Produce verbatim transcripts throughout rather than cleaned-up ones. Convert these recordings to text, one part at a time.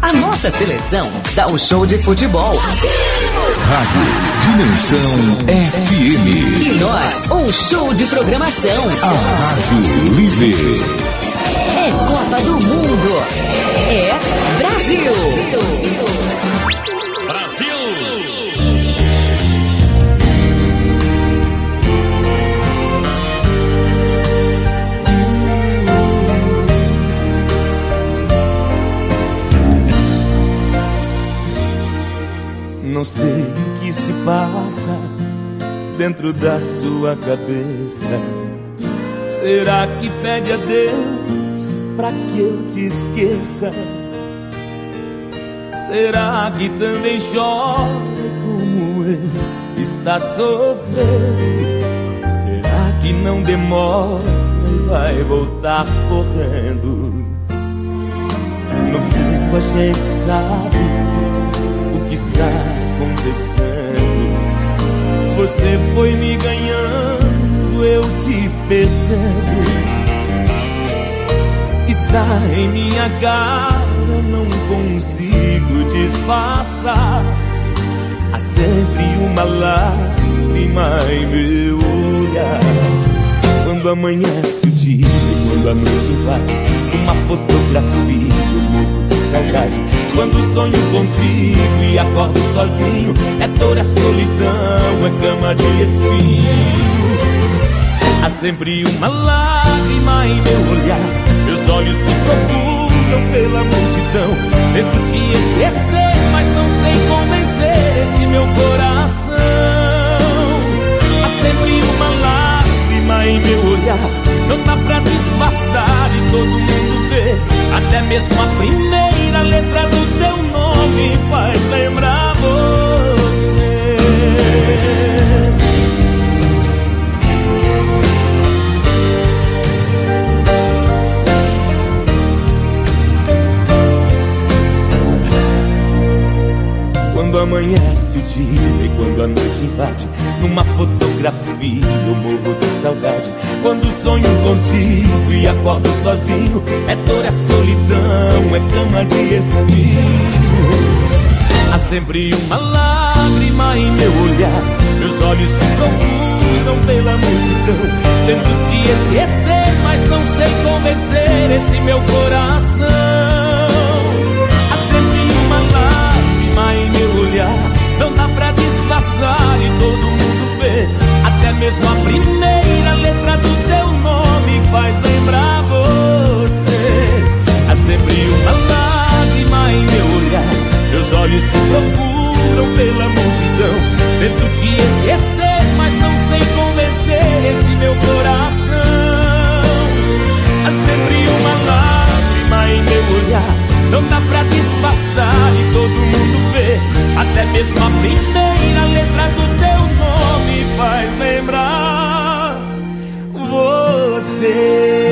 A nossa seleção dá um show de futebol. Rádio Dimensão F M. E nós, um show de programação. A Rádio Líder. É Copa do Mundo. É Brasil. Brasil. Não sei o que se passa dentro da sua cabeça. Será que pede a Deus pra que eu te esqueça? Será que também chora como ele está sofrendo? Será que não demora e vai voltar correndo? No fundo a gente sabe o que está acontecendo. Você foi me ganhando, eu te perdendo. Está em minha cara, não consigo disfarçar. Há sempre uma lágrima em meu olhar. Quando amanhece o dia, quando a noite invade, uma fotografia eu morro de saudade. Quando sonho contigo e acordo sozinho, é dor, é solidão, é cama de espinho. Há sempre uma lágrima em meu olhar. Meus olhos se procuram pela multidão. Tento te esquecer, mas não sei convencer esse meu coração. Há sempre uma lágrima em meu olhar. Não dá pra disfarçar e todo mundo vê. Até mesmo a primeira letra do teu nome faz lembrar você. Quando amanhece o dia e quando a noite invade, numa fotografia eu morro de saudade. Quando sonho contigo e acordo sozinho, é dor, é solidão, é cama de espinho. Há sempre uma lágrima em meu olhar. Meus olhos se procuram pela multidão. Tento te esquecer, mas não sei convencer esse meu coração. Há sempre uma lágrima em meu olhar. Não dá pra disfarçar e todo mundo vê. Até mesmo a primeira letra do teu nome faz lembrar você. Há sempre uma lágrima em meu olhar. Meus olhos se procuram pela multidão. Tento te esquecer, mas não sei convencer esse meu coração. Há sempre uma lágrima em meu olhar. Não dá pra disfarçar e todo mundo vê. Até mesmo a primeira letra do teu nome faz lembrar você.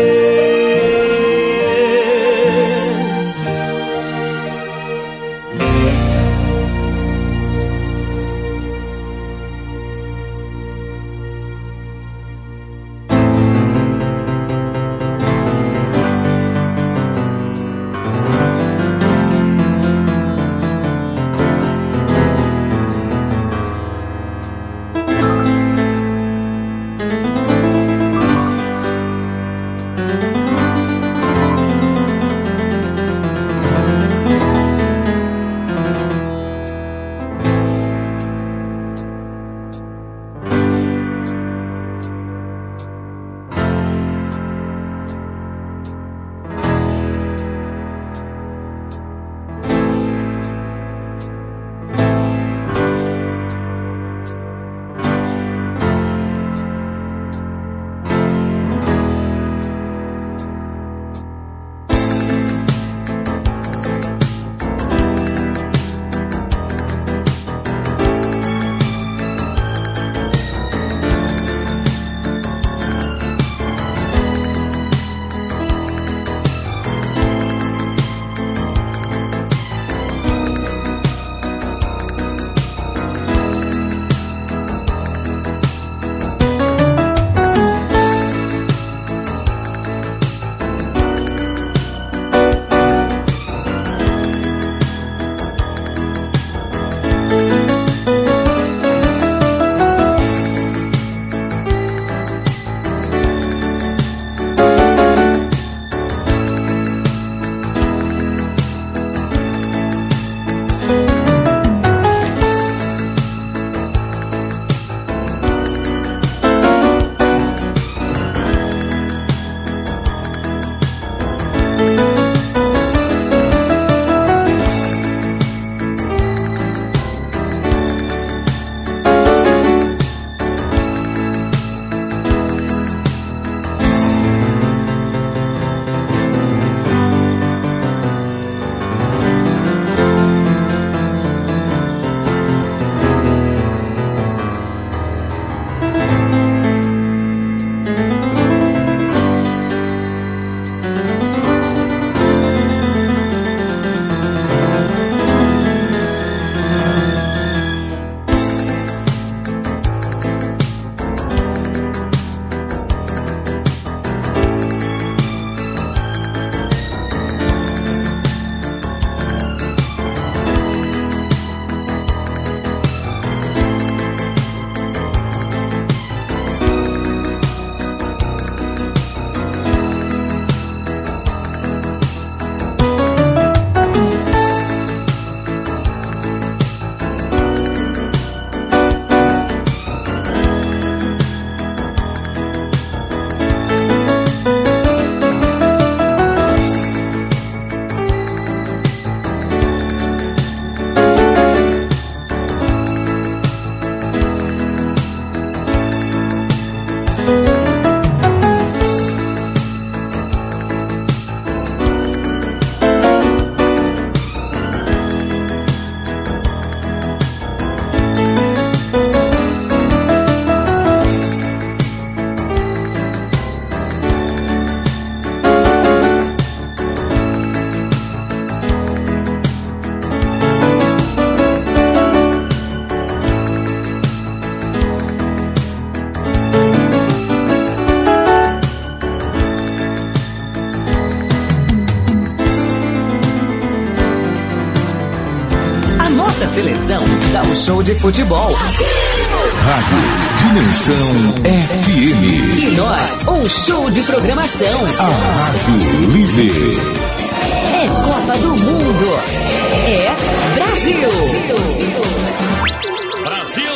Nossa seleção dá um show de futebol. Rádio Dimensão F M. E nós, um show de programação. A Rádio Líder. É Copa do Mundo. É Brasil. Brasil!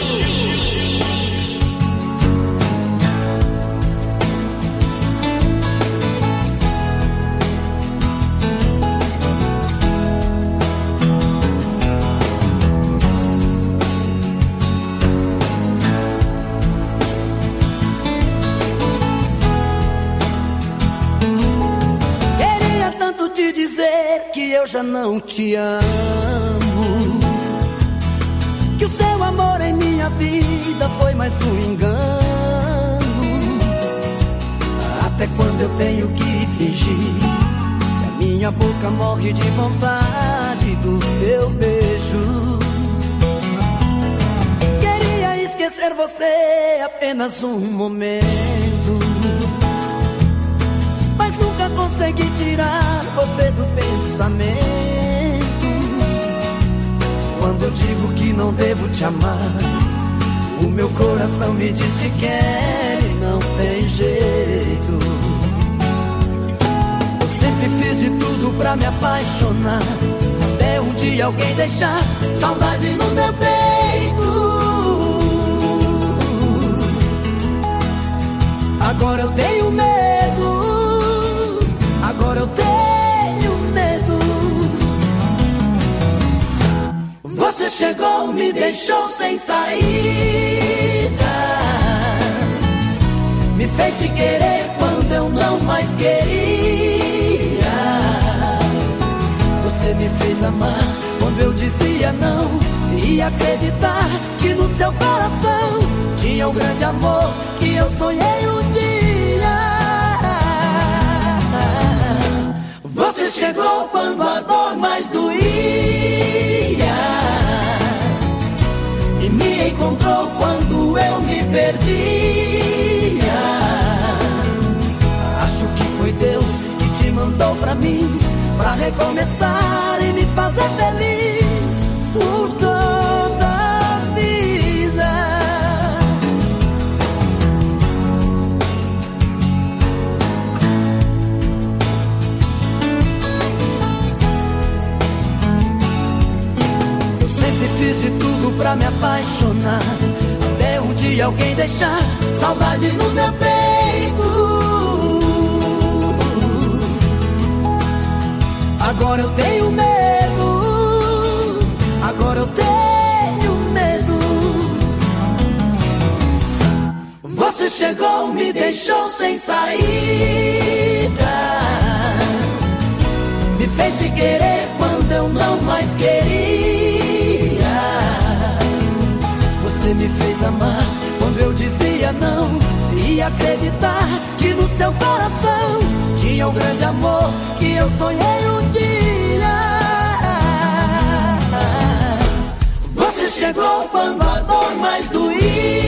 Que eu já não te amo, que o seu amor em minha vida foi mais um engano. Até quando eu tenho que fingir, se a minha boca morre de vontade do seu beijo? Queria esquecer você apenas um momento, mas nunca consegui tirar você do pensamento. Quando eu digo que não devo te amar, o meu coração me diz que quer e não tem jeito. Eu sempre fiz de tudo pra me apaixonar, até um dia alguém deixar saudade no meu peito. Agora eu tenho medo, agora eu tenho medo. Você chegou, me deixou sem saída, me fez te querer quando eu não mais queria. Você me fez amar quando eu dizia não, e acreditar que no seu coração tinha um grande amor que eu sonhei um dia. Você chegou quando a dor mais doía e me encontrou quando eu me perdia. Acho que foi Deus que te mandou pra mim, pra recomeçar e me fazer feliz por toda a vida. Eu sempre fiz de tudo pra me apaixonar, até um dia alguém deixar saudade no meu peito. Agora eu tenho medo, agora eu tenho medo. Você chegou, me deixou sem saída, me fez te querer quando eu não mais queria. Você me fez amar quando eu dizia não, e acreditar que no seu coração tinha um grande amor que eu sonhei um dia. Você chegou quando a dor mais doía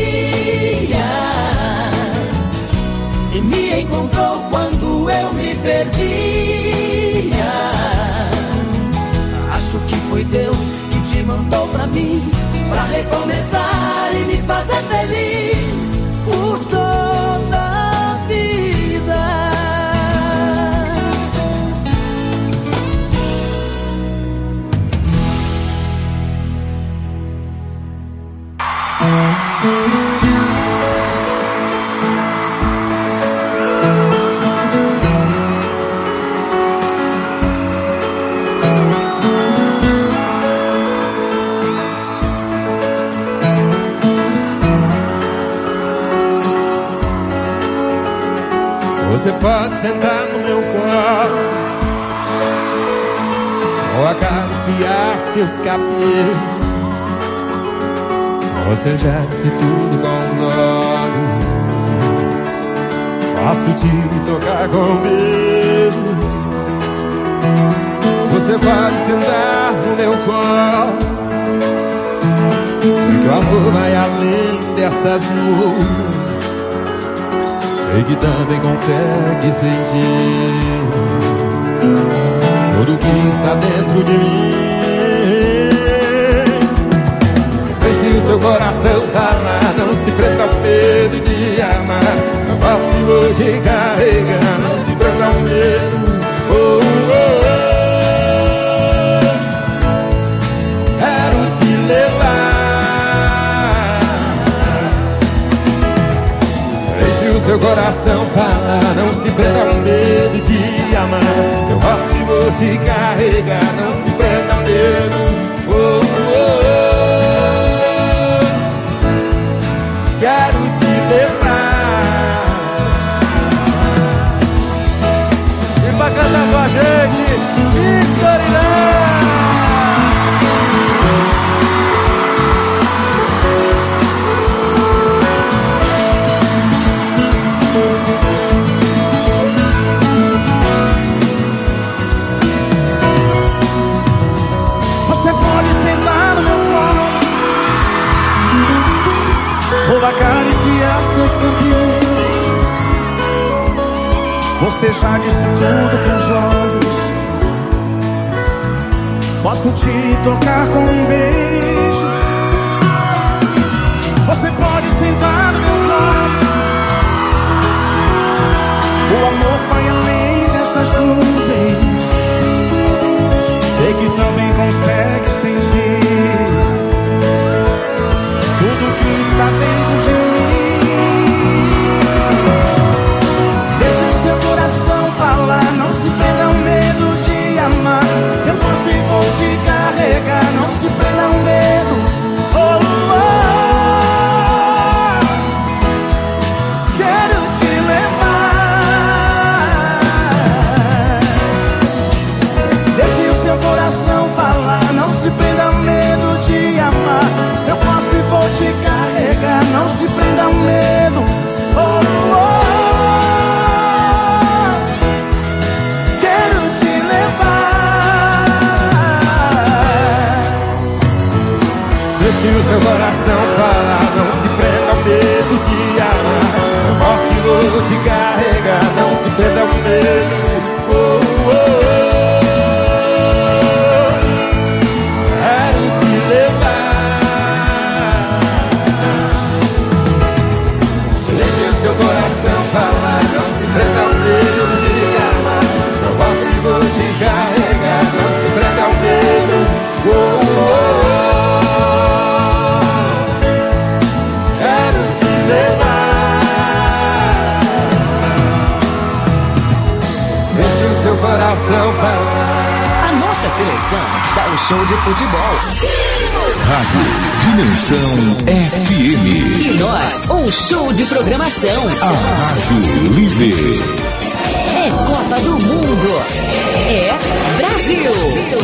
e me encontrou quando eu me perdia. Acho que foi Deus que te mandou pra mim, pra recomeçar e me fazer feliz por toda a vida. Você pode sentar no meu colo ou acariciar seus cabelos. Você já disse tudo com os olhos, posso te tocar com um beijo. Você pode sentar no meu colo, sei que o amor vai além dessas nuvens, sei que também consegue sentir tudo que está dentro de mim. carregar, não se prenda ao dedo. Oh, oh, oh. Quero te levar. E pra cantar com a gente, Vitorina. Você pode sentar no meu colo, vou acariciar seus cabelos. Você já disse tudo com os olhos. Posso te tocar com um beijo. Você pode sentar no meu colo. O amor vai além dessas nuvens. Sei que também consegue sentir tudo que está dentro de mim. Deixe o seu coração falar, não se prenda ao medo de amar. Eu posso e vou te carregar, não se prenda ao medo. Oh, oh, oh. Quero te levar. Deixe o seu coração falar, não se prenda ao medo de amar. Eu posso e vou te carregar, não se prenda ao medo. Oh, oh, oh. Quero te levar. Deixe o seu coração falar, não se prenda ao medo de amar. Eu posso e vou te carregar, não se prenda ao medo. Oh, oh, oh. Quero te levar. Deixe o seu coração falar, não se prenda ao medo de amar. Eu posso e vou te carregar, não se prenda ao medo. Oh, oh, oh. Quero te levar. Deixe o seu coração falar. A nossa seleção dá um show de futebol. Rádio Dimensão F M. E nós, um show de programação. A Rádio Líder. É Copa do Mundo. É Brasil.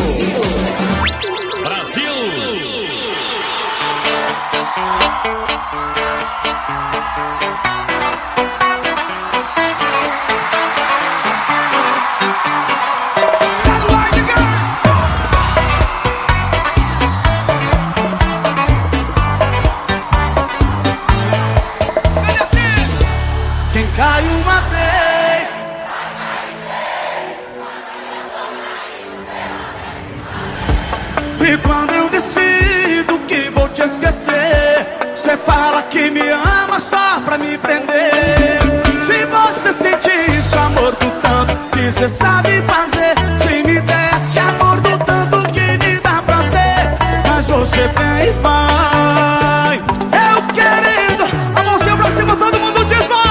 Brasil! Quem cai uma vez, e quando eu decido que vou te esquecer, cê fala que me ama só pra me prender. Se você sentir isso, amor, do tanto que cê sabe fazer, se me desse amor do tanto que me dá prazer, mas você vem e vai. Eu querendo, a mãozinha pra cima, todo mundo diz vai.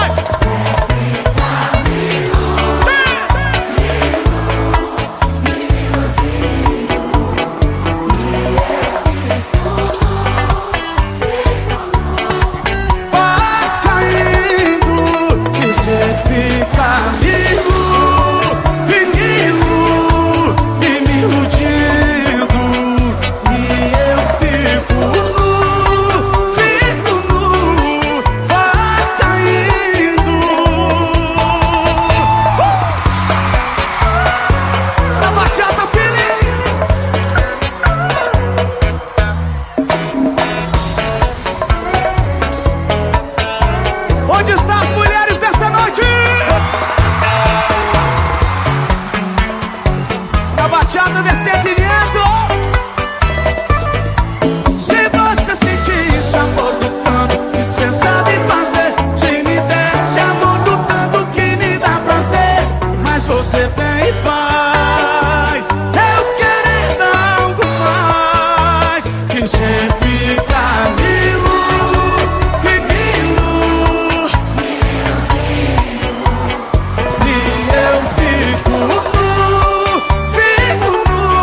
Onde estão as mulheres dessa noite? Na bachata desse atendimento. Se você sentir isso, amor do tanto que cê sabe fazer, se me desse amor do tanto que me dá prazer, mas você vem e vai. Eu querendo algo mais, que cê fica amigo. E eu fico nu, fico nu.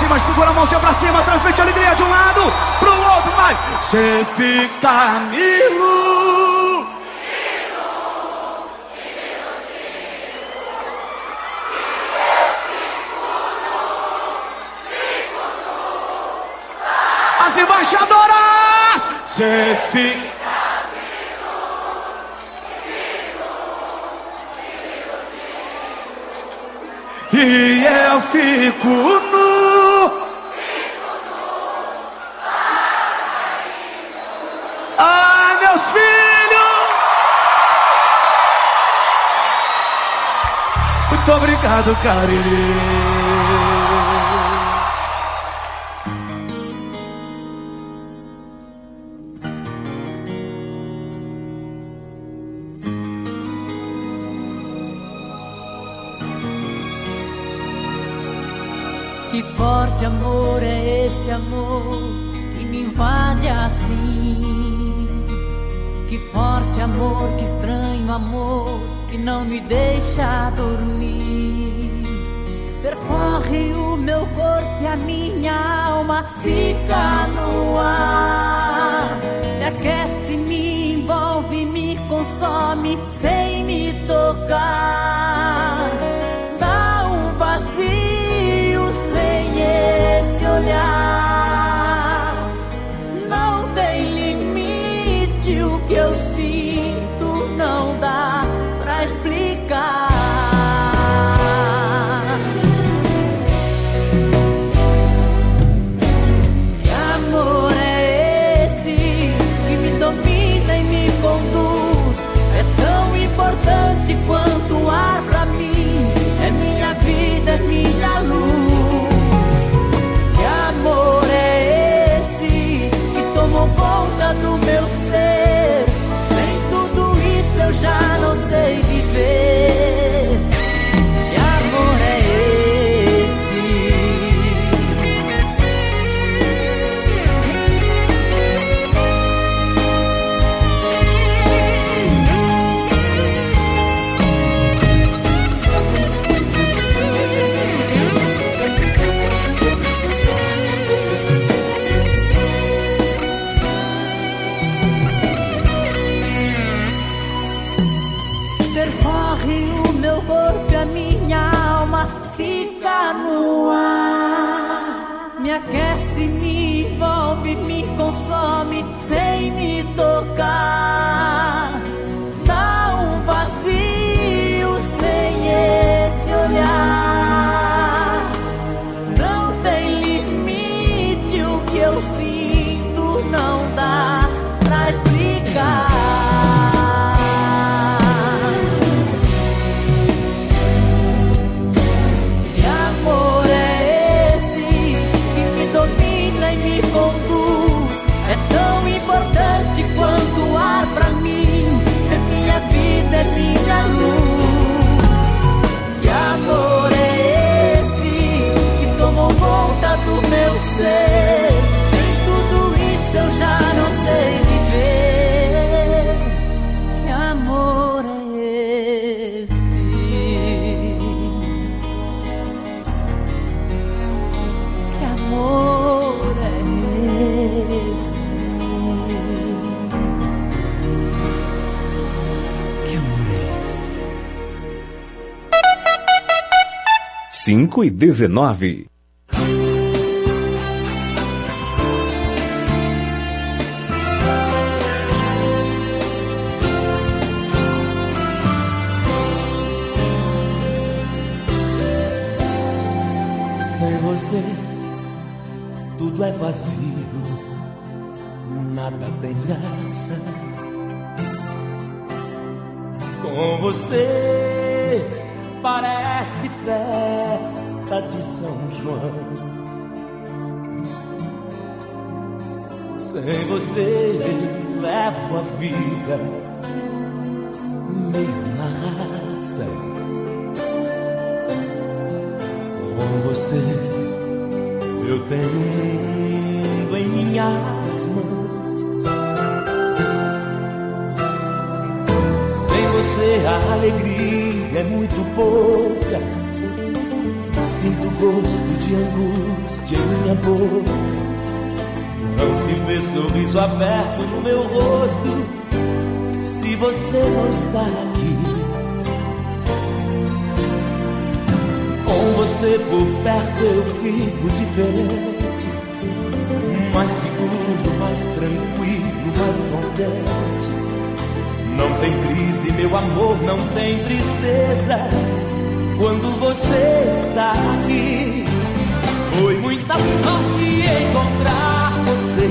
cima, segura a mãozinha pra cima, transmite alegria de um lado pro outro, vai. Cê fica milo. As embaixadoras, cê fica. E eu fico nu. Ai, meus filhos. Muito obrigado, Cariri. Que forte amor é esse amor que me invade assim? Que forte amor, que estranho amor que não me deixa dormir. Percorre o meu corpo e a minha alma fica no ar. Me aquece, me envolve, me consome sem me tocar. Dá um vazio esse olhar, não tem limite. O que eu sinto não dá pra explicar. Que amor é esse que me domina e me conduz? É tão importante quanto o ar pra mim. É minha vida, é minha luz. Amor é esse que tomou conta do meu ser. Sem tudo isso eu já não sei viver. Que amor é esse? No ar, me aquece, me envolve, me consome sem me tocar. Dá um vazio sem esse olhar. Não tem limite. O que eu sinto não dá pra explicar. É tão importante quanto o ar pra mim. É minha vida, é minha luz. Que amor é esse que tomou conta do meu ser? Sem tudo isso eu já não sei viver. Que amor é esse? Que amor é esse? cinco e dezenove. Sem você, tudo é vazio, nada tem graça. Com você, parece festa de São João. Sem você, levo a vida meio na raça. Com você, eu tenho um mundo em minhas mãos. Sem você, a alegria é muito pouca. Sinto gosto de angústia em minha boca. Não se vê sorriso aberto no meu rosto se você não está aqui. Com você por perto eu fico diferente, mais seguro, mais tranquilo, mais contente. Não tem crise, meu amor, não tem tristeza quando você está aqui. Foi muita sorte encontrar você,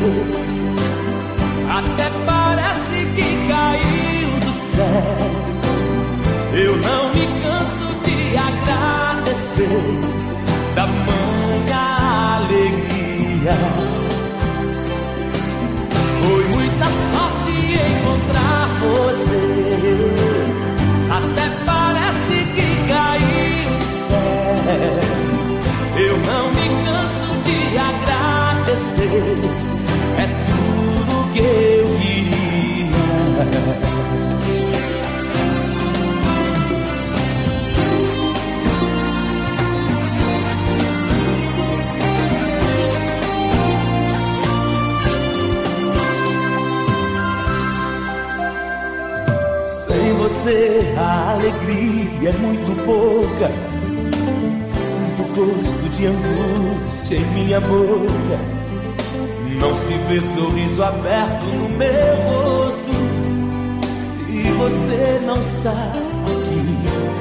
até parece que caiu do céu. Eu não me canso de agradecer tamanha alegria. Foi muita sorte encontrar você, até parece que caiu do céu. Eu não me canso de agradecer, é tudo que eu queria. Sem você a alegria é muito pouca. Gosto de angústia em minha boca. Não se vê sorriso aberto no meu rosto se você não está aqui.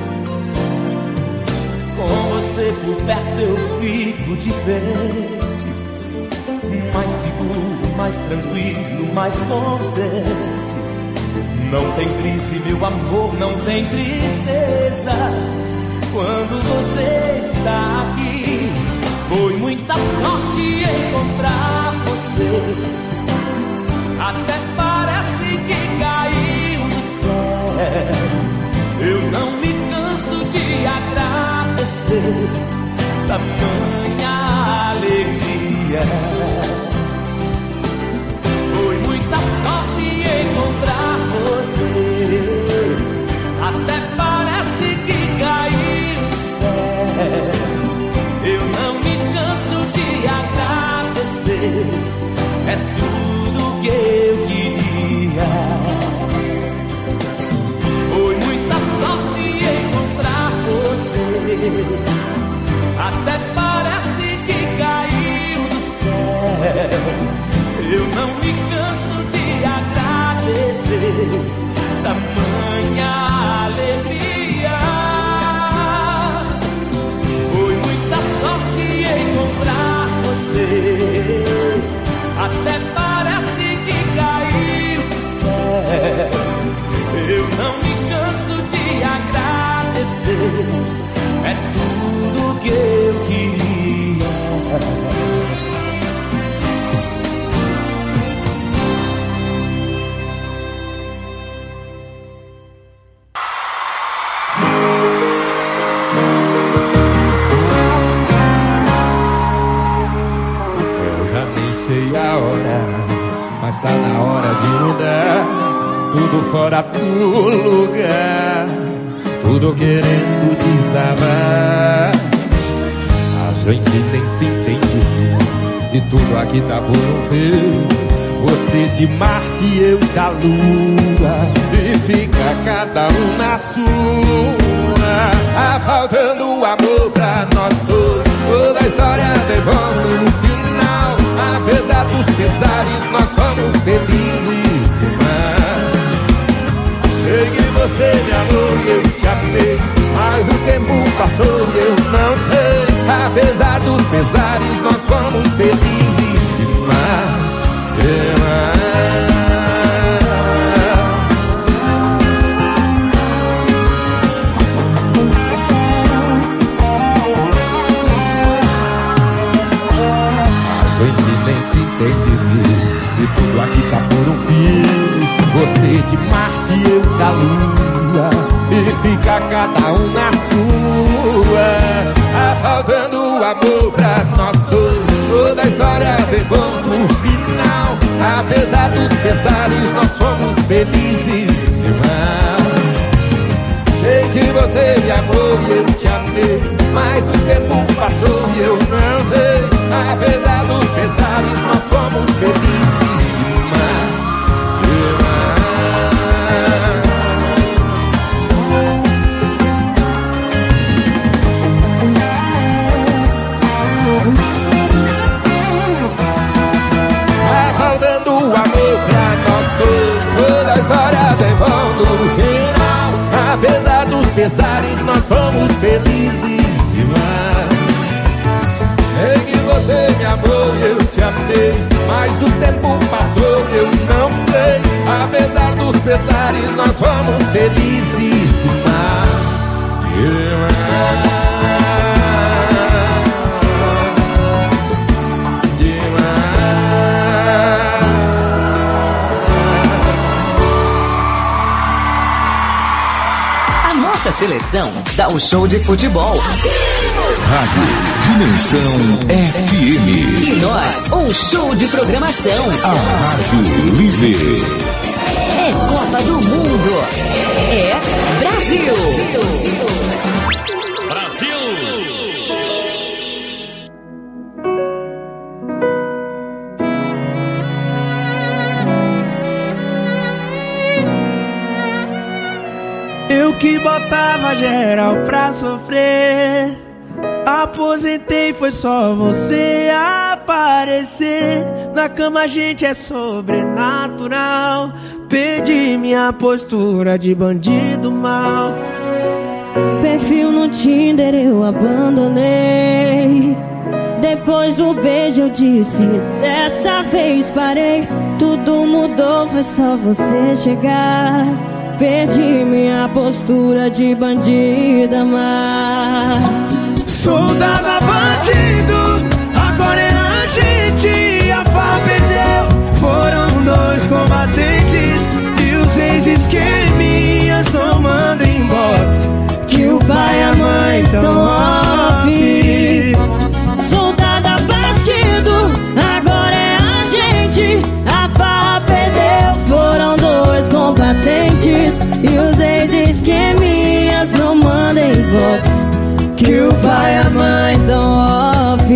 Com você por perto eu fico diferente, mais seguro, mais tranquilo, mais contente. Não tem crise, meu amor, não tem tristeza quando você está aqui. Foi muita sorte encontrar você, até parece que caiu do céu. Eu não me canso de agradecer tamanha alegria. Foi muita sorte encontrar você, até parece que caiu do céu. Eu não me canso de agradecer, é tudo que eu queria. Foi muita sorte encontrar você, até parece que caiu do céu. Eu não me canso de agradecer tamanha alegria. Foi muita sorte encontrar você, até parece que caiu do céu. Eu não me canso de agradecer, é tudo que eu queria. Sei a hora, mas tá na hora de mudar. Tudo fora do lugar, tudo querendo desabar. A gente nem se entende, e tudo aqui tá por um fio. Você de Marte e eu da Lua, e fica cada um na sua. Ah, faltando amor pra nós dois, toda a história tem bom no final. Apesar dos pesares, nós fomos felizes demais. Sei que você me amou e eu te amei, mas o tempo passou e eu não sei. Apesar dos pesares, nós fomos felizes demais, demais. E tudo aqui tá por um fio. Você de Marte e eu da Lua, e fica cada um na sua. Ah, faltando amor pra nós dois, toda a história tem ponto final. Apesar dos pesares, nós somos felizes demais. Sei que você me amou e eu te amei, mas o tempo passou e eu não sei. Apesar dos pesares, nós somos felizes demais, demais. Vai faltando o amor pra nós dois, toda a história tem ponto final. Apesar dos pesares, nós somos felizes demais. Sei que você me amou e eu te amei, mas o tempo passou e eu não sei. Apesar dos pesares, nós somos felizes demais, demais. Nossa seleção dá um show de futebol. Rádio Dimensão F M. E nós, um show de programação. A Rádio Líder. É Copa do Mundo. É Brasil. Brasil. Eu que botava geral pra sofrer, aposentei, foi só você aparecer. Na cama a gente é sobrenatural. Perdi minha postura de bandido mal. Perfil no Tinder eu abandonei. Depois do beijo eu disse, dessa vez parei. Tudo mudou, foi só você chegar. Perdi minha postura de bandida má. Soldada bandido, agora é a gente. A farra perdeu, foram dois combatentes. E os ex-esqueminhas tomando inbox, que o pai e a mãe tão off. Soldada bandido, agora é a gente. A farra perdeu, foram dois combatentes. E os ex-esqueminhas não mandam inbox, que o pai e a mãe dão off.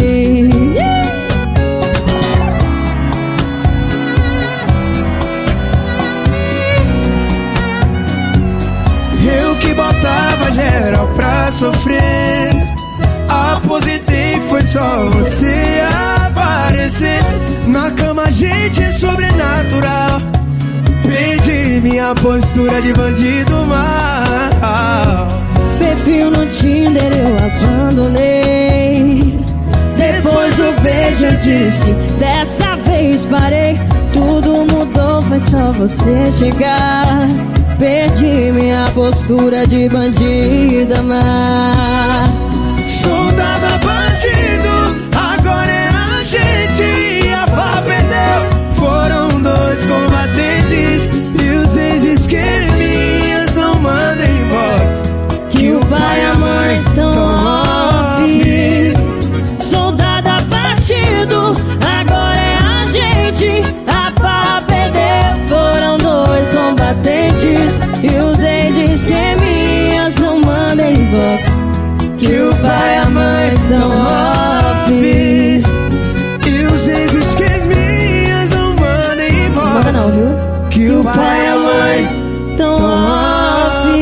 Eu que botava geral pra sofrer, aposentei, foi só você aparecer. Na cama a gente é sobrenatural. Perdi minha postura de bandido mal. Perfil no Tinder eu abandonei. Depois do beijo eu disse, dessa vez parei. Tudo mudou, foi só você chegar. Perdi minha postura de bandida má. Soldada bandido, agora é a gente. A farra perdeu, foram dois combatentes. E os ex-esqueminhas não mandam inbox, que o pai e a mãe tão off. Soldada batido, agora é a gente. A farra perdeu, foram dois combatentes. E os ex-esqueminhas não mandam inbox, que o pai e a mãe tão off. E os ex-esqueminhas não mandam inbox, Manda não, viu? que o pai e a mãe tão off.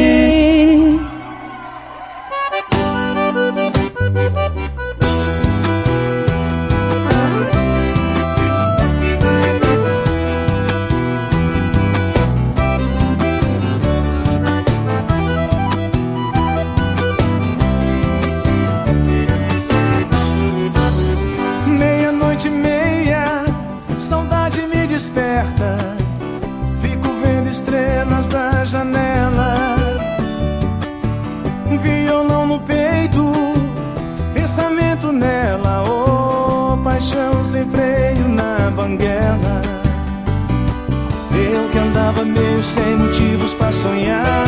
Meia-noite e meia, saudade me desperta. Fico vendo estrelas da janela. Violão no peito, pensamento nela. Oh, paixão sem freio na banguela. Eu que andava meio sem motivos pra sonhar,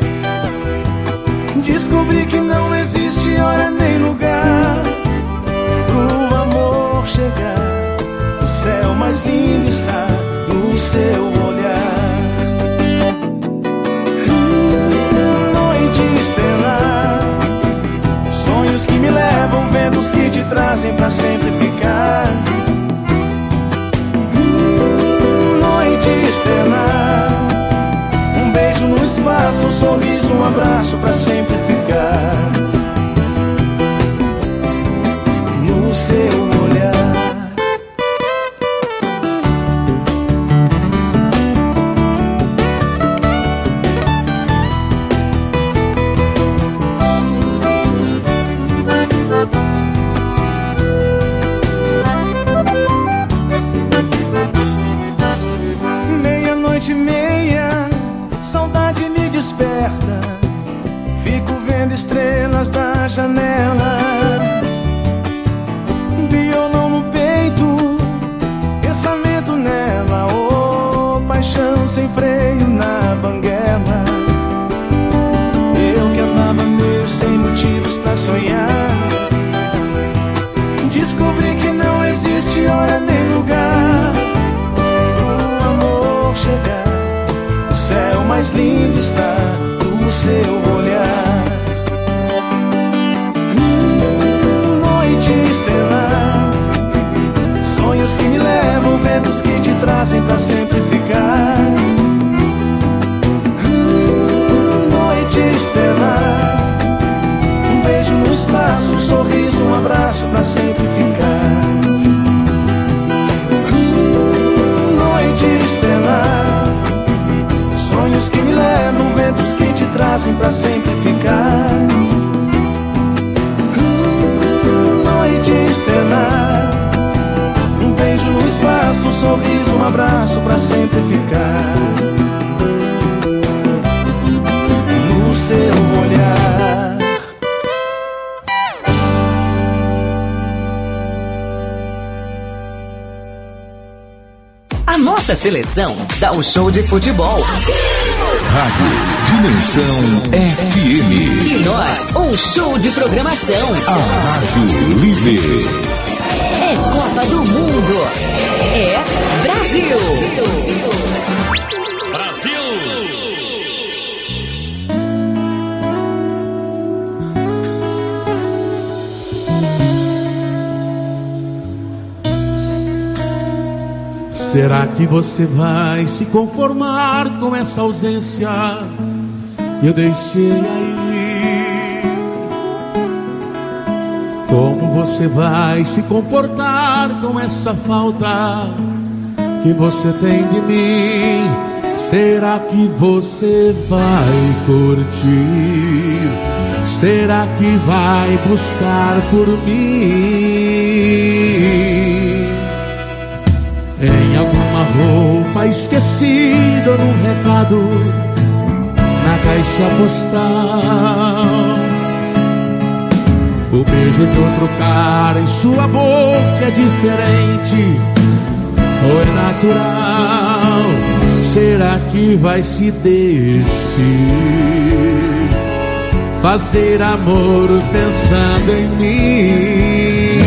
descobri que não existe hora nem lugar pro amor chegar. O céu mais lindo está no seu olhar. ventos que te trazem pra sempre ficar. hum, Noite estelar, um beijo no espaço, um sorriso, um abraço pra sempre ficar. No seu olhar. Meia-noite e meia, saudade me desperta. Fico vendo estrelas da janela. Violão no peito, pensamento nela. Oh, paixão sem freio na banguela. Eu que andava meio sem motivos pra sonhar, descobri que não existe hora nem lugar pro amor chegar. O céu mais lindo está no seu olhar. hum, Noite estelar, sonhos que me levam, ventos que te trazem pra sempre ficar. hum, Noite estelar, um beijo no espaço, um sorriso, um abraço pra sempre ficar. hum, Noite estelar, sonhos que me levam, ventos que te trazem pra sempre ficar. hum, Noite estelar, um beijo no espaço, um sorriso, um abraço pra sempre ficar. No seu olhar. A nossa seleção dá o show de futebol. Rádio Dimensão F M. E nós, um show de programação. A Rádio Líder. É Copa do Mundo. É Brasil. Brasil! Será que você vai se conformar com essa ausência que eu deixei aí? Como você vai se comportar com essa falta que você tem de mim? Será que você vai curtir? Será que vai buscar por mim? Em alguma roupa esquecida ou num recado na caixa postal, o beijo de outro cara em sua boca é diferente ou é natural? Será que vai se despir, fazer amor pensando em mim?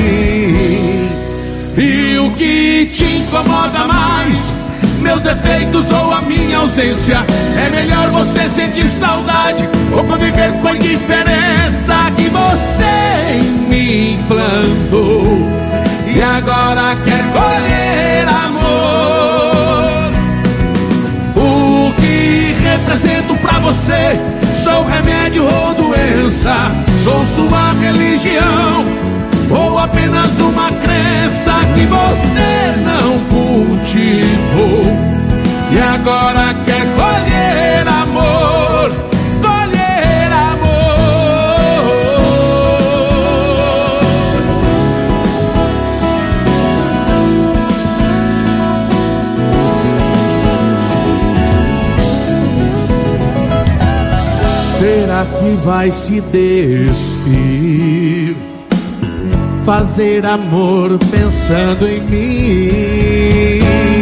E o que te incomoda mais, meus defeitos ou a minha ausência? É melhor você sentir saudade ou conviver com a indiferença que você em mim plantou e agora quer colher amor. O que represento pra você? Sou remédio ou doença? Sou sua religião ou apenas uma crença que você não cultivou e agora quer colher amor, colher amor? Será que vai se despir, fazer amor pensando em mim?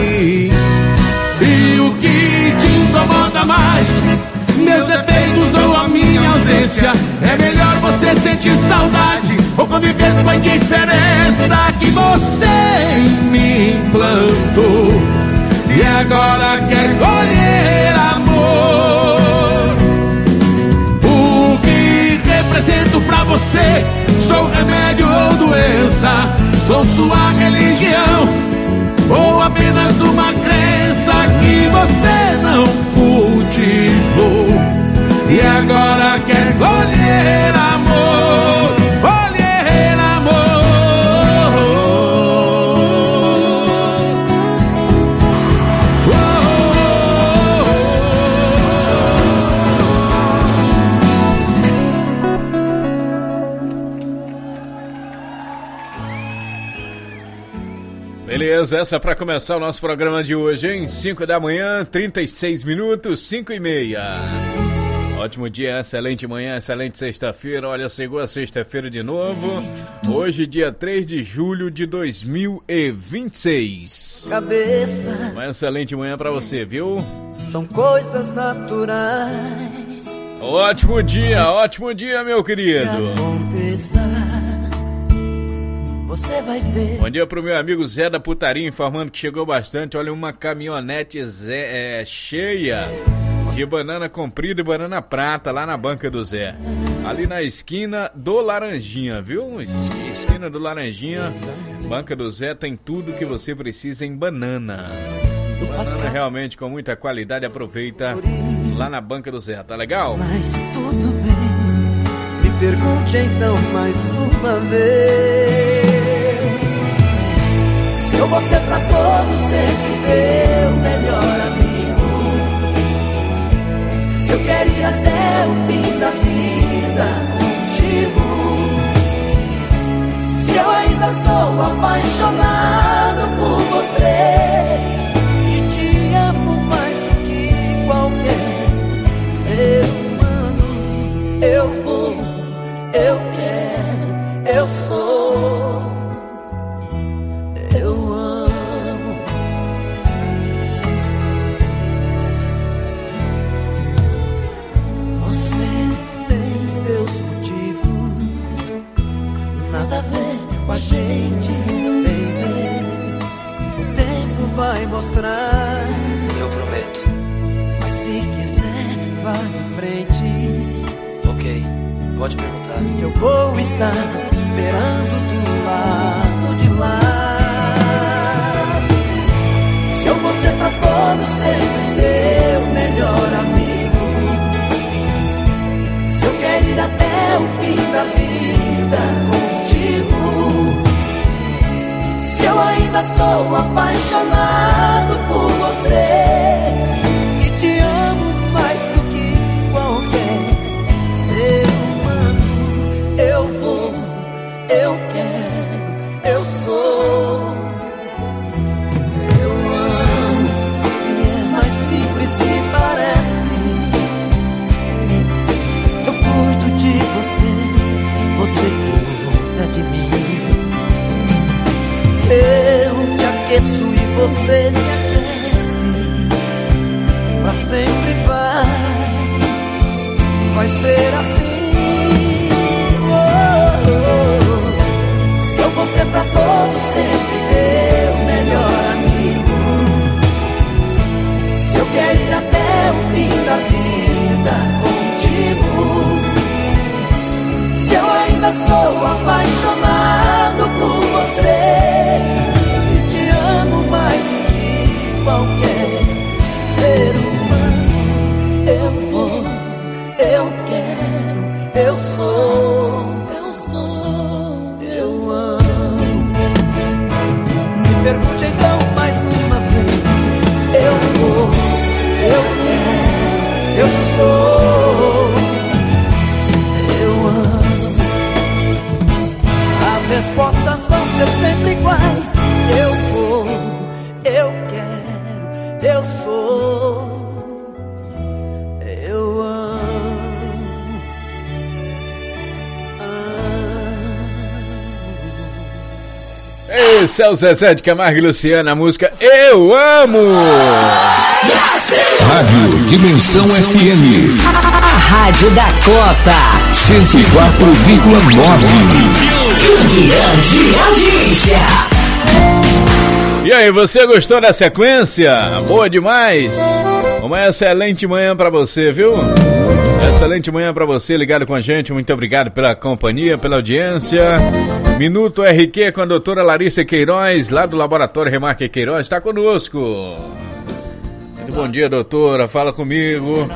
E o que te incomoda mais, meus defeitos ou a minha ausência? É melhor você sentir saudade ou conviver com a indiferença que você em mim plantou e agora quer colher amor. O que represento pra você? Sou remédio ou sou sua religião, ou apenas uma crença que você não cultivou e agora quer colher amor, colher amor. Oh, Beleza, essa é pra começar o nosso programa de hoje, hein? cinco da manhã, trinta e seis minutos, cinco e meia. Ótimo dia, excelente manhã, excelente sexta-feira. Olha, chegou a sexta-feira de novo. Hoje, dia três de julho de dois mil e vinte e seis. Cabeça. Uma excelente manhã pra você, viu? São coisas naturais. Ótimo dia, ótimo dia, meu querido. Aconteça, você vai ver. Bom dia pro meu amigo Zé da Putaria, informando que chegou bastante. Olha, uma caminhonete Zé, é, cheia de banana comprida e banana prata lá na banca do Zé. Ali na esquina do Laranjinha, viu? Esquina do Laranjinha, banca do Zé, tem tudo que você precisa em banana. Banana realmente com muita qualidade, aproveita lá na banca do Zé, tá legal? Mas tudo bem, me pergunte então mais uma vez. Se eu vou ser pra todos sempre teu melhor amigo, se eu quero ir até o fim da vida contigo, se eu ainda sou apaixonado por você e te amo mais do que qualquer ser humano, eu vou, eu quero, eu sou, eu amo. Você tem seus motivos, nada a ver com a gente, baby. O tempo vai mostrar, eu prometo. mas se quiser, vai em frente. Ok, pode perguntar. Se eu vou estar esperando do lado de lá, se eu vou ser pra todos sempre teu melhor amigo, se eu quero ir até o fim da vida contigo, se eu ainda sou apaixonado por você e te amo mais do que qualquer ser humano, eu vou, eu quero, eu sou, eu amo, e é mais simples que parece. Eu cuido de você, você cuida de mim. Eu te aqueço e você me aquece. Pra sempre vai, vai ser assim. Oh, oh, oh. Se eu vou ser pra todos sempre teu melhor amigo, se eu quero ir até o fim da vida contigo, se eu ainda sou apaixonado por você e te amo mais do que qualquer ser humano, eu vou, eu quero, eu sou, eu sou, eu amo. Me pergunte então mais uma vez. Eu vou, eu quero, eu sou, eu amo. As respostas vão ser sempre iguais. Eu vou, eu quero, eu sou, eu amo. Esse é o Zezé de Camargo e Luciana, a música Eu Amo! Rádio Dimensão F M. A Rádio da Copa. cento e quatro vírgula nove. Grande audiência. E aí, você gostou da sequência? Boa demais! Uma excelente manhã pra você, viu? Excelente manhã pra você, ligado com a gente. Muito obrigado pela companhia, pela audiência. Minuto R Q com a doutora Larissa Queiroz, lá do Laboratório Remarque Queiroz, está conosco. Muito bom dia, doutora, fala comigo.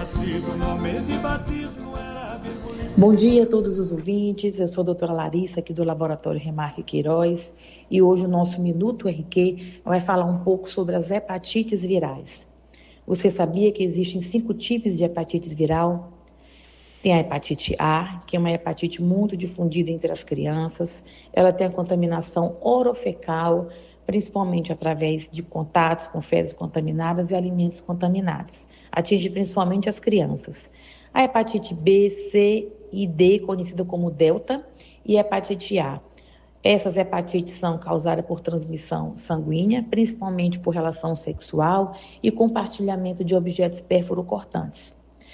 Bom dia a todos os ouvintes, eu sou a doutora Larissa aqui do Laboratório Remarque Queiroz e hoje o nosso Minuto R Q vai falar um pouco sobre as hepatites virais. Você sabia que existem cinco tipos de hepatite viral? Tem a hepatite A, que é uma hepatite muito difundida entre as crianças. Ela tem a contaminação orofecal, principalmente através de contatos com fezes contaminadas e alimentos contaminados. Atinge principalmente as crianças. A hepatite B, C e D, conhecida como delta, e a hepatite A. Essas hepatites são causadas por transmissão sanguínea, principalmente por relação sexual e compartilhamento de objetos pérfuro-cortantes.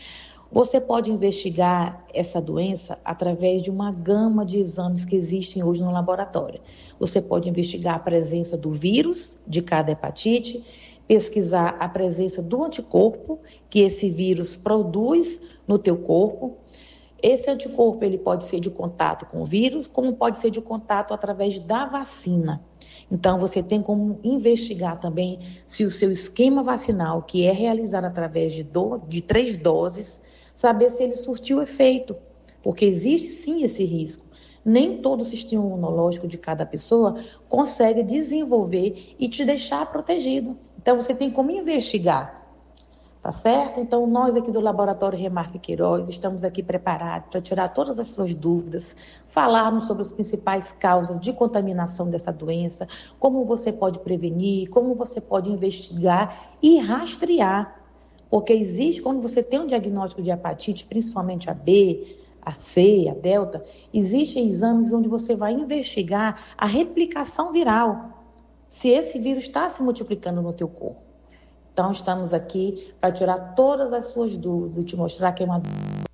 Você pode investigar essa doença através de uma gama de exames que existem hoje no laboratório. Você pode investigar a presença do vírus de cada hepatite, pesquisar a presença do anticorpo que esse vírus produz no teu corpo. Esse anticorpo ele pode ser de contato com o vírus, como pode ser de contato através da vacina. Então, você tem como investigar também se o seu esquema vacinal, que é realizado através de, do, de três doses, saber se ele surtiu efeito, porque existe sim esse risco. Nem todo o sistema imunológico de cada pessoa consegue desenvolver e te deixar protegido. Então, você tem como investigar, tá certo? Então, nós aqui do Laboratório Remarque Queiroz estamos aqui preparados para tirar todas as suas dúvidas, falarmos sobre as principais causas de contaminação dessa doença, como você pode prevenir, como você pode investigar e rastrear. Porque existe, quando você tem um diagnóstico de hepatite, principalmente a B, a C, a delta, existem exames onde você vai investigar a replicação viral, se esse vírus está se multiplicando no teu corpo. Então, estamos aqui para tirar todas as suas dúvidas e te mostrar que é uma...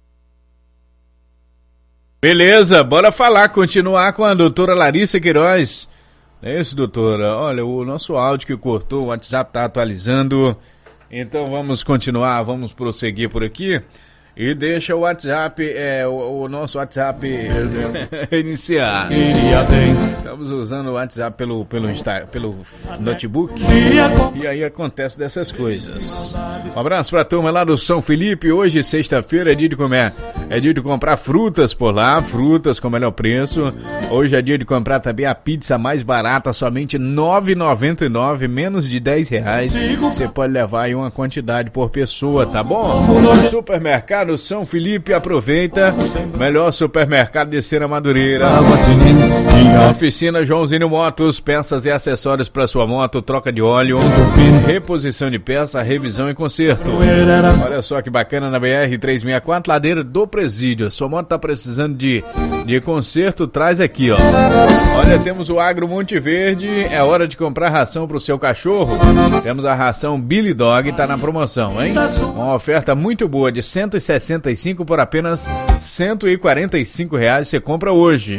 Beleza, bora falar, continuar com a doutora Larissa Queiroz. É isso, doutora? Olha, o nosso áudio que cortou, o WhatsApp está atualizando. Então vamos continuar, vamos prosseguir por aqui e deixa o WhatsApp, é, o, o nosso WhatsApp iniciar. Estamos usando o WhatsApp pelo, pelo, Insta, pelo notebook e aí acontece dessas coisas. Um abraço pra turma lá do São Felipe. Hoje, sexta-feira, é dia de comer, é dia de comprar frutas por lá, frutas com melhor preço. Hoje é dia de comprar também a pizza mais barata, somente nove reais e noventa e nove centavos, menos de dez reais. Você pode levar aí uma quantidade por pessoa, tá bom? Supermercado São Felipe, aproveita. Melhor supermercado de Cera Madureira. Oficina Joãozinho Motos, peças e acessórios para sua moto, troca de óleo, reposição de peça, revisão e conserto. Olha só que bacana, na B R trezentos e sessenta e quatro, ladeira do Presídio. Sua moto tá precisando de, de conserto, traz aqui, ó. Olha, temos o Agro Monte Verde, é hora de comprar ração pro seu cachorro. Temos a ração Billy Dog, tá na promoção, hein? Uma oferta muito boa de cento e sessenta e cinco por apenas cento e quarenta e cinco reais. Você compra hoje.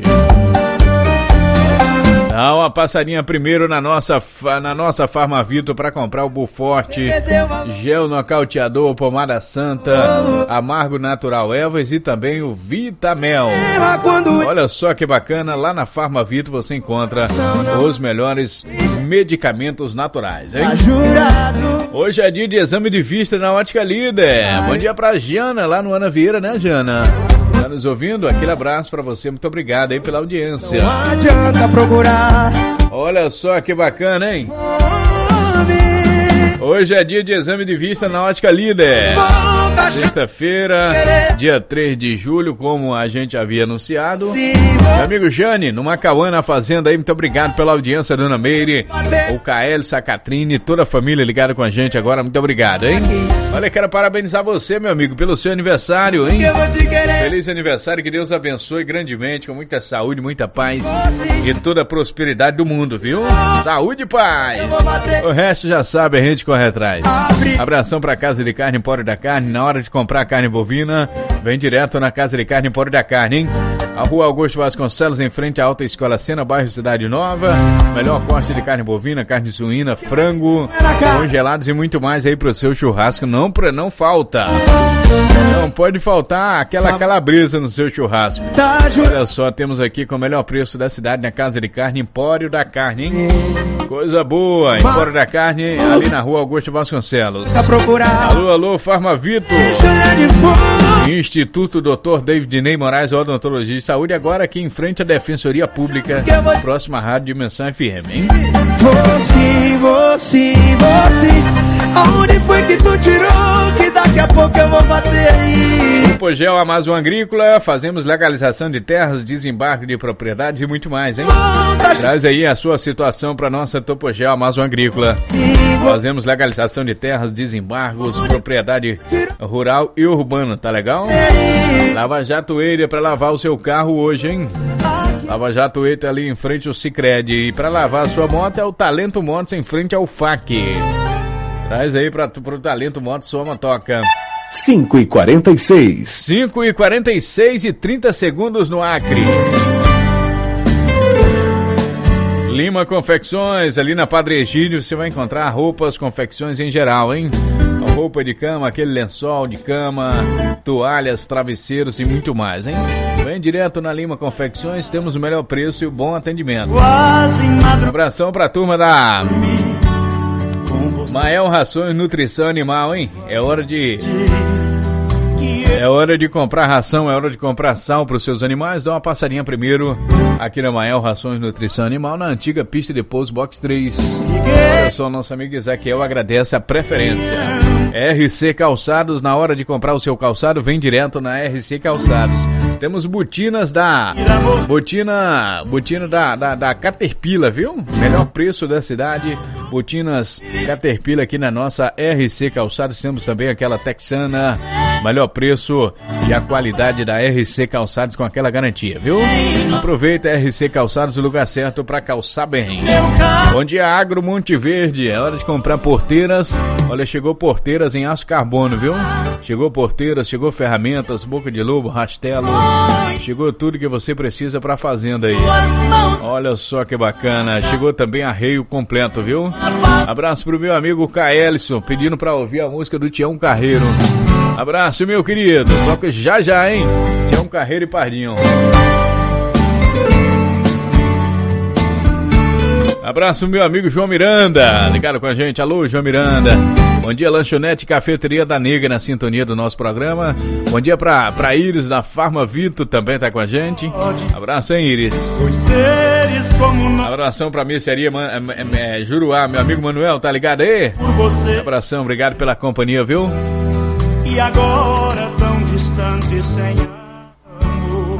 Dá uma passadinha primeiro na nossa, na nossa Farmavito para comprar o Buforte, gel nocauteador, pomada santa, amargo natural Elvas e também o Vitamel. Olha só que bacana, lá na Farmavito você encontra os melhores medicamentos naturais, hein? Hoje é dia de exame de vista na Ótica Líder. Bom dia pra Jana, lá no Ana Vieira, né, Jana? Tá nos ouvindo? Aquele abraço pra você, muito obrigado aí pela audiência. Não adianta procurar. Olha só que bacana, hein? Hoje é dia de exame de vista na Ótica Líder. Sexta-feira, dia três de julho, como a gente havia anunciado. Meu amigo Jane, no Macauã, na Fazenda aí, muito obrigado pela audiência, Dona Meire, o Kael, Sacatrine, toda a família ligada com a gente agora, muito obrigado, hein? Olha, quero parabenizar você, meu amigo, pelo seu aniversário, hein? Feliz aniversário, que Deus abençoe grandemente, com muita saúde, muita paz e toda a prosperidade do mundo, viu? Saúde e paz! O resto já sabe, a gente corre atrás. Abração pra Casa de Carne Empório da Carne. Na hora de comprar carne bovina, vem direto na Casa de Carne Empório da Carne, hein? A Rua Augusto Vasconcelos, em frente à Alta Escola Sena, bairro Cidade Nova. Melhor corte de carne bovina, carne suína, frango, congelados e muito mais aí pro seu churrasco. Não, pra, não falta. Não pode faltar aquela calabresa no seu churrasco. Olha só, temos aqui com o melhor preço da cidade na Casa de Carne, Empório da Carne, hein? Coisa boa, Empório da Carne, ali na Rua Augusto Vasconcelos. Alô, alô, Farmavito. Instituto doutor David Ney Moraes, Odontologia e Saúde, agora aqui em frente à Defensoria Pública, próxima Rádio Dimensão F M, hein? Você, você, você, aonde foi que tu tirou? Que daqui a pouco eu vou bater aí. Topogel Amazon Agrícola, fazemos legalização de terras, desembarque de propriedades e muito mais, hein? Traz aí a sua situação para nossa Topogel Amazon Agrícola. Fazemos legalização de terras, desembargos, propriedade rural e urbana, tá legal? Lava Jato Eira para lavar o seu carro hoje, hein? Lava Jato Eira ali em frente ao Sicredi. E para lavar a sua moto é o Talento Motos em frente ao F A C. Traz aí para o Talento Motos sua motoca. cinco e quarenta e seis. cinco e quarenta e seis e trinta segundos no Acre. Lima Confecções, ali na Padre Egídio, você vai encontrar roupas, confecções em geral, hein? Roupa de cama, aquele lençol de cama, toalhas, travesseiros e muito mais, hein? Vem direto na Lima Confecções, temos o melhor preço e o bom atendimento. Um abração pra turma da Mael Rações Nutrição Animal, hein? É hora de... É hora de comprar ração, é hora de comprar sal para os seus animais. Dá uma passadinha primeiro aqui na Mael Rações Nutrição Animal, na antiga pista de pouso Box três. Olha só, nosso amigo Ezequiel agradece a preferência. R C Calçados, na hora de comprar o seu calçado, vem direto na R C Calçados. Temos botinas da... Botina... Botina da, da, da Caterpillar, viu? Melhor preço da cidade. Botinas Caterpillar aqui na nossa R C Calçados. Temos também aquela texana. Melhor preço e a qualidade da R C Calçados com aquela garantia, viu? Aproveita a R C Calçados, o lugar certo para calçar bem. Bom dia, Agro Monte Verde. É hora de comprar porteiras. Olha, chegou porteiras em aço carbono, viu? Chegou porteiras, chegou ferramentas, boca de lobo, rastelo. Chegou tudo que você precisa para a fazenda aí. Olha só que bacana. Chegou também arreio completo, viu? Abraço pro meu amigo Caelson, pedindo para ouvir a música do Tião Carreiro. Abraço, meu querido. Toca já já, hein? Tião Carreiro e Pardinho. Abraço, meu amigo João Miranda, ligado com a gente. Alô, João Miranda. Bom dia, Lanchonete Cafeteria da Negra, na sintonia do nosso programa. Bom dia pra, pra Iris, da Farma Vito, também tá com a gente. Abraço, hein, Iris. Abração pra mercearia é, é, Juruá, meu amigo Manuel, tá ligado aí? Abração, obrigado pela companhia, viu? E agora tão distante sem amor.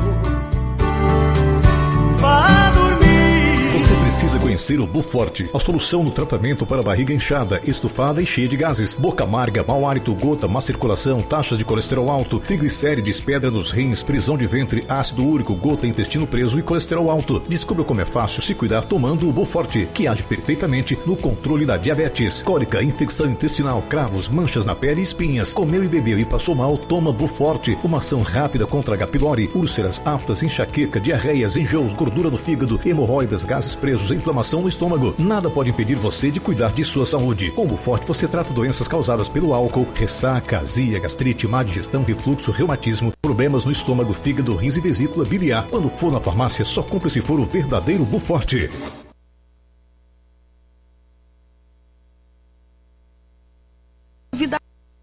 Vá dormir. Você precisa conhecer o Buforte, a solução no tratamento para barriga inchada, estufada e cheia de gases, boca amarga, mau hálito, gota, má circulação, taxas de colesterol alto, triglicérides, pedra nos rins, prisão de ventre, ácido úrico, gota, intestino preso e colesterol alto. Descubra como é fácil se cuidar tomando o Buforte, que age perfeitamente no controle da diabetes, cólica, infecção intestinal, cravos, manchas na pele e espinhas. Comeu e bebeu e passou mal, toma Buforte. Uma ação rápida contra H. pylori, úlceras, aftas, enxaqueca, diarreias, enjoos, gordura no fígado, hemorroidas, gases presos, inflamação no estômago. Nada pode impedir você de cuidar de sua saúde. Com o Buforte você trata doenças causadas pelo álcool, ressaca, azia, gastrite, má digestão, refluxo, reumatismo, problemas no estômago, fígado, rins e vesícula biliar. Quando for na farmácia, só compre se for o verdadeiro Buforte. Vida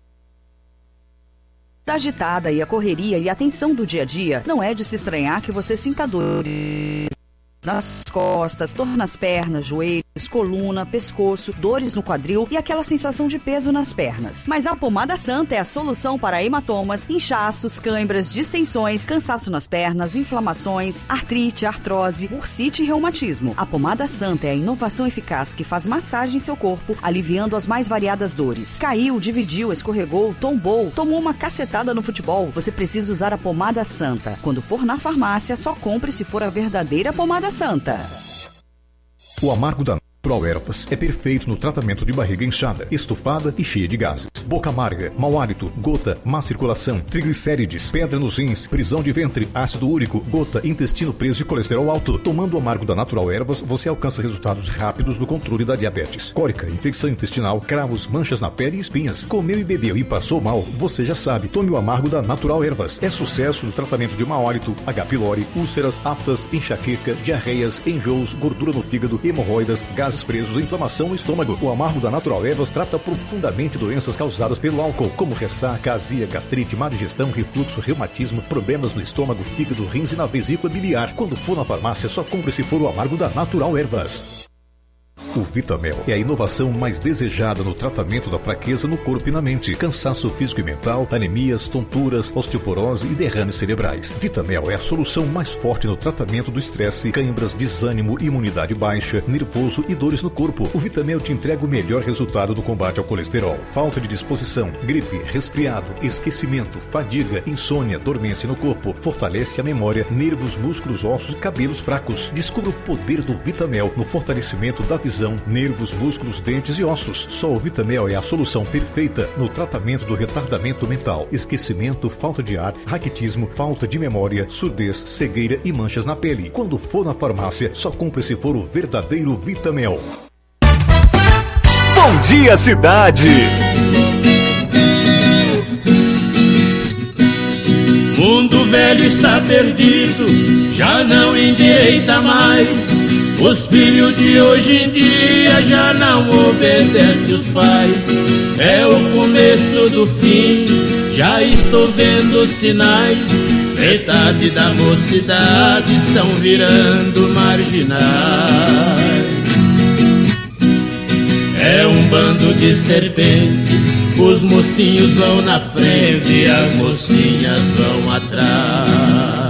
agitada e a correria e a tensão do dia a dia, não é de se estranhar que você sinta dores nas costas, dor nas pernas, joelhos, coluna, pescoço, dores no quadril e aquela sensação de peso nas pernas. Mas a Pomada Santa é a solução para hematomas, inchaços, cãibras, distensões, cansaço nas pernas, inflamações, artrite, artrose, bursite e reumatismo. A Pomada Santa é a inovação eficaz que faz massagem em seu corpo, aliviando as mais variadas dores. Caiu, dividiu, escorregou, tombou, tomou uma cacetada no futebol. Você precisa usar a Pomada Santa. Quando for na farmácia, só compre se for a verdadeira Pomada Santa. O amargo da Natural Ervas é perfeito no tratamento de barriga inchada, estufada e cheia de gases, boca amarga, mau hálito, gota, má circulação, triglicérides, pedra nos rins, prisão de ventre, ácido úrico, gota, intestino preso e colesterol alto. Tomando o amargo da Natural Ervas, você alcança resultados rápidos no controle da diabetes, cólica, infecção intestinal, cravos, manchas na pele e espinhas. Comeu e bebeu e passou mal? Você já sabe. Tome o amargo da Natural Ervas. É sucesso no tratamento de mau hálito, H. pylori, úlceras, aftas, enxaqueca, diarreias, enjoos, gordura no fígado, hemorroidas, gases presos, inflamação no estômago. O amargo da Natural Ervas trata profundamente doenças causadas pelo álcool, como ressaca, azia, gastrite, má digestão, refluxo, reumatismo, problemas no estômago, fígado, rins e na vesícula biliar. Quando for na farmácia, só compre se for o amargo da Natural Ervas. O Vitamel é a inovação mais desejada no tratamento da fraqueza no corpo e na mente, cansaço físico e mental, anemias, tonturas, osteoporose e derrames cerebrais. Vitamel é a solução mais forte no tratamento do estresse, cãibras, desânimo, imunidade baixa, nervoso e dores no corpo. O Vitamel te entrega o melhor resultado no combate ao colesterol, falta de disposição, gripe, resfriado, esquecimento, fadiga, insônia, dormência no corpo, fortalece a memória, nervos, músculos, ossos e cabelos fracos. Descubra o poder do Vitamel no fortalecimento da visão, nervos, músculos, dentes e ossos. Só o Vitamel é a solução perfeita no tratamento do retardamento mental, esquecimento, falta de ar, raquitismo, falta de memória, surdez, cegueira e manchas na pele. Quando for na farmácia, só compre se for o verdadeiro Vitamel. Bom dia, cidade! Mundo velho está perdido, já não endireita mais. Os filhos de hoje em dia já não obedecem os pais. É o começo do fim, já estou vendo sinais. Metade da mocidade estão virando marginais. É um bando de serpentes, os mocinhos vão na frente e as mocinhas vão atrás.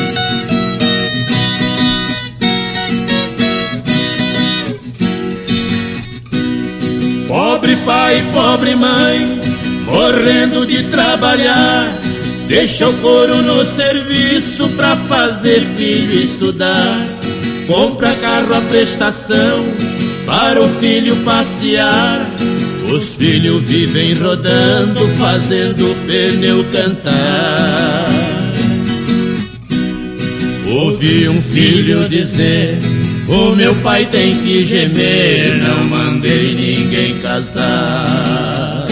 Pobre pai, pobre mãe, morrendo de trabalhar, deixa o couro no serviço pra fazer filho estudar. Compra carro à prestação para o filho passear. Os filhos vivem rodando, fazendo o pneu cantar. Ouvi um filho dizer: o meu pai tem que gemer, não mandei ninguém casar.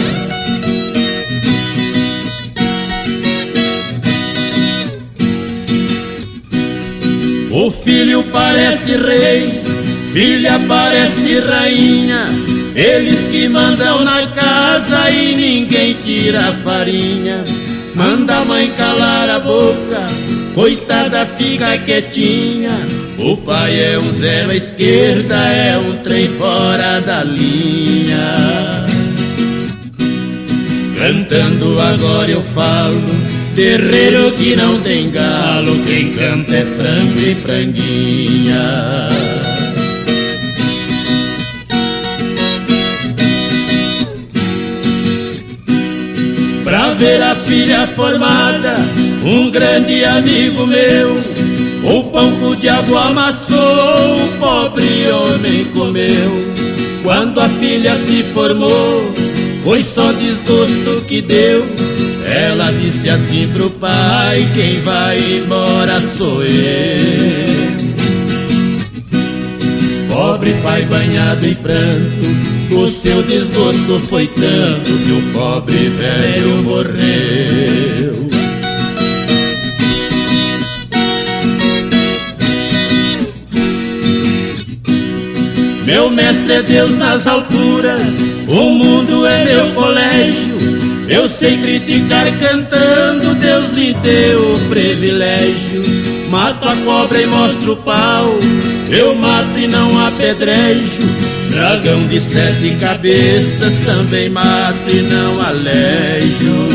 O filho parece rei, filha parece rainha, eles que mandam na casa e ninguém tira a farinha. Manda a mãe calar a boca, coitada fica quietinha. O pai é um zero à esquerda, é um trem fora da linha. Cantando agora eu falo, terreiro que não tem galo, quem canta é frango e franguinha. Pra ver a filha formada, um grande amigo meu, o pão que o diabo amassou, o pobre homem comeu. Quando a filha se formou, foi só desgosto que deu. Ela disse assim pro pai: quem vai embora sou eu. Pobre pai banhado em pranto, o seu desgosto foi tanto que o pobre velho morreu. Meu mestre é Deus nas alturas, o mundo é meu colégio. Eu sei criticar cantando, Deus me deu o privilégio. Mato a cobra e mostro o pau, eu mato e não apedrejo. Dragão de sete cabeças também mato e não alejo.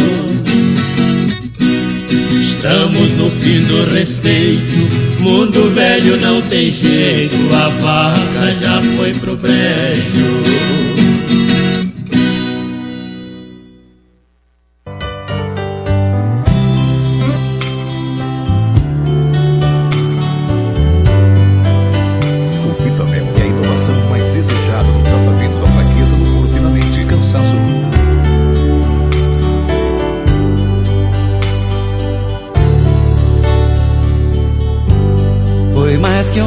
Estamos no fim do respeito, mundo velho não tem jeito, a vaca já foi pro brejo. O Vitamel é a inovação mais desejada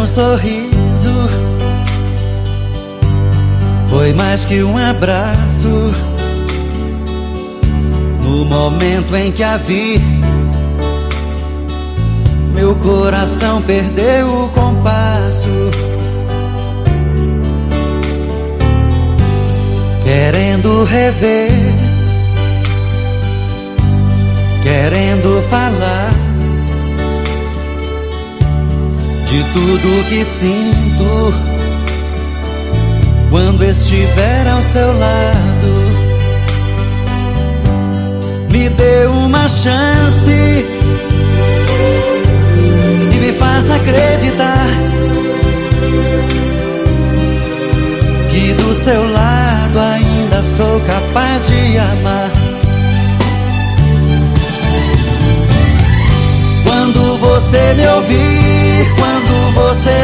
um sorriso, foi mais que um abraço. No momento em que a vi, meu coração perdeu o compasso. Querendo rever, querendo falar de tudo que sinto quando estiver ao seu lado. Me dê uma chance e me faça acreditar que do seu lado ainda sou capaz de amar. Quando você me ouvir, quando você